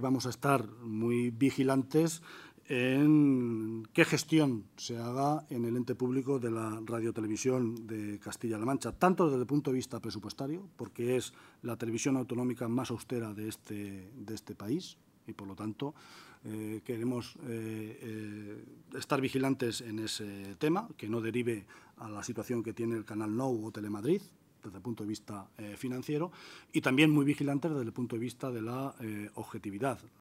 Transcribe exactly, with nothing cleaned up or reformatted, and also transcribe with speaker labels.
Speaker 1: vamos a estar muy vigilantes en qué gestión se haga en el ente público de la radiotelevisión de Castilla-La Mancha, tanto desde el punto de vista presupuestario, porque es la televisión autonómica más austera de este, de este país y, por lo tanto, eh, queremos eh, eh, estar vigilantes en ese tema, que no derive a la situación que tiene el Canal Nou o Telemadrid, desde el punto de vista eh, financiero, y también muy vigilantes desde el punto de vista de la eh, objetividad.